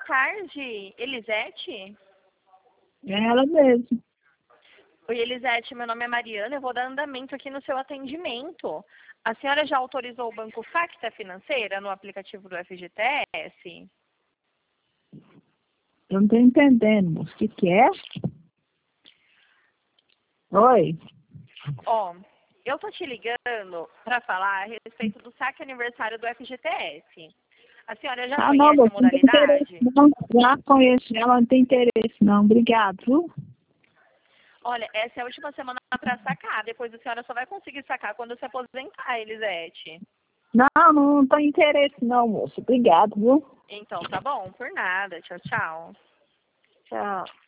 tarde, Elisete? É ela mesmo. Oi, Elisete, meu nome é Mariana, eu vou dar andamento aqui no seu atendimento. A senhora já autorizou o Banco Facta Financeira no aplicativo do FGTS? Eu não estou entendendo, moço. O que é? Oi. Ó, eu tô te ligando para falar a respeito do saque aniversário do FGTS. A senhora já Ah, não, conhece a moço, não tem interesse, modalidade? não. Já conheço ela, não tem interesse, não. Obrigado, viu? Olha, essa é a última semana para sacar. Depois a senhora só vai conseguir sacar quando se aposentar, Elisete. Não tem interesse, não, moço. Obrigado, viu? Então, tá bom, por nada. Tchau, tchau. Tchau.